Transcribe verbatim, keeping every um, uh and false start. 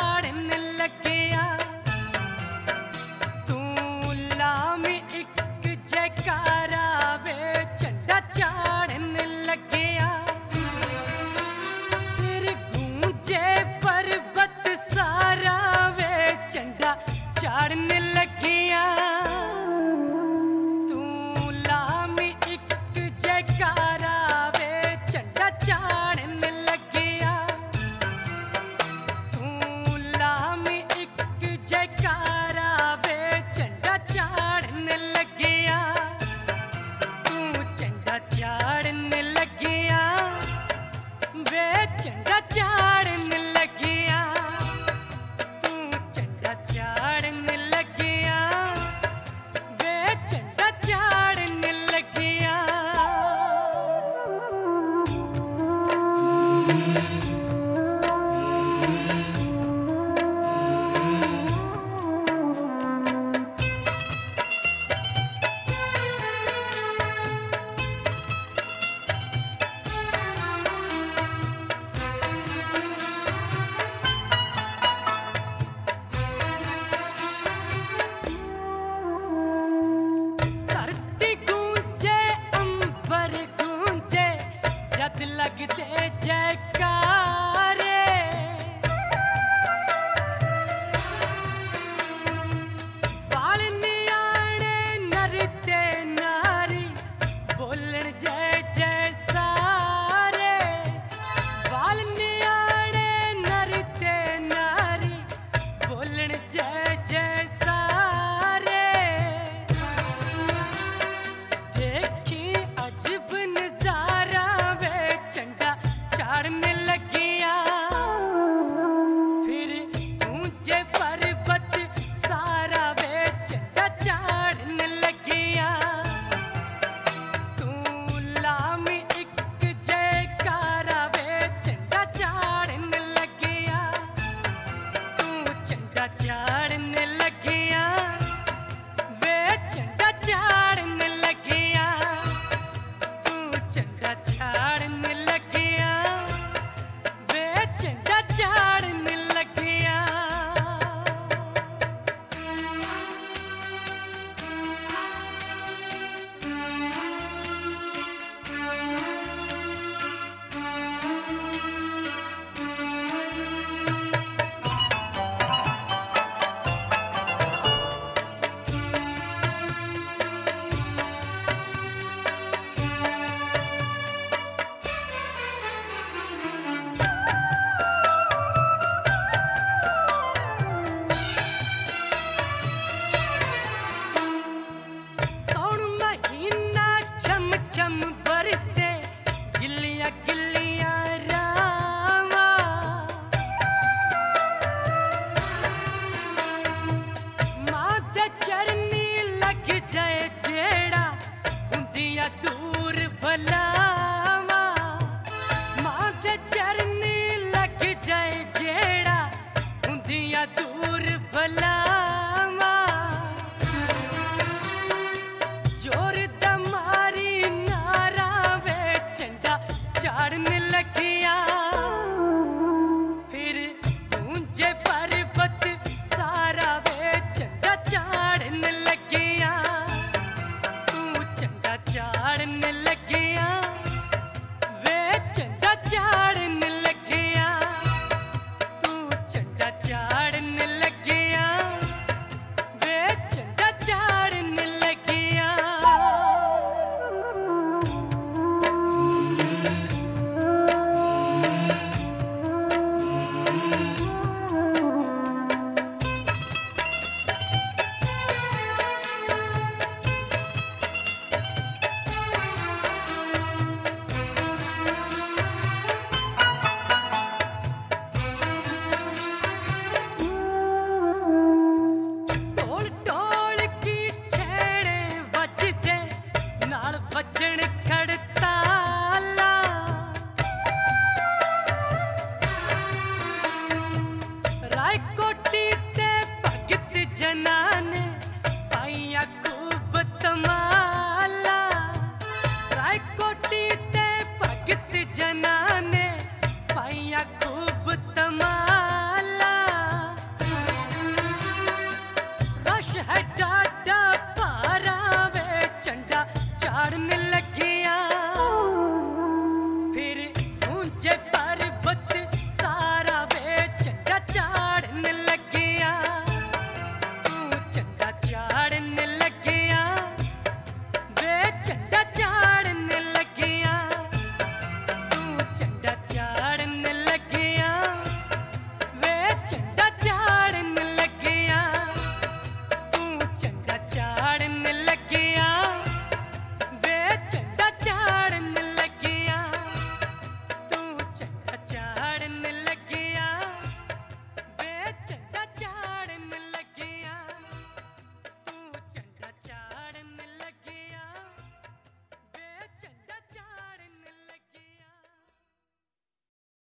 चाड़न लगिया तू लामी एक जयकारा वे झंडा चाड़न लगिया फिर गूंजे पर्वत सारा वे झंडा चाड़न लगिया तू लामी एक जयकारा वे झंडा चाड़न लगिया तू लामी एक जयकारा वे झंडा चाड़न लगिया तू झंडा चाड़न लगिया वे झंडा चाड़न लगिया तू झंडा चाड़न लगिया वे झंडा चाड़न लगिया धरती गूंजे अंबर गूंजे जद लगते जयकारे बाल नियाणे नरते नारी बोलन जय जय सारे बाल नियाणे नरते नारी बोलन जय जय सारे देखी अजब नजारा वे झंडा चाड़न लगिया फिर ऊंचे पर्वत सारा वे झंडा चाड़न लगिया तू लामी एक जयकारा वे झंडा चाड़न लगिया तू झंडा चाड़न लगिया वे झंडा चाड़न लगिया तू झंडा चाड़न लगिया वे झंडा चाड़न लगिया सौण महीना छम छम बरसे गिल्लियां गिल्लियां रावा माथे चरनी लग जाए जेड़ा हुंदिया दूर भलावा माथे चरनी लग जाए जेड़ा हुंदिया दूर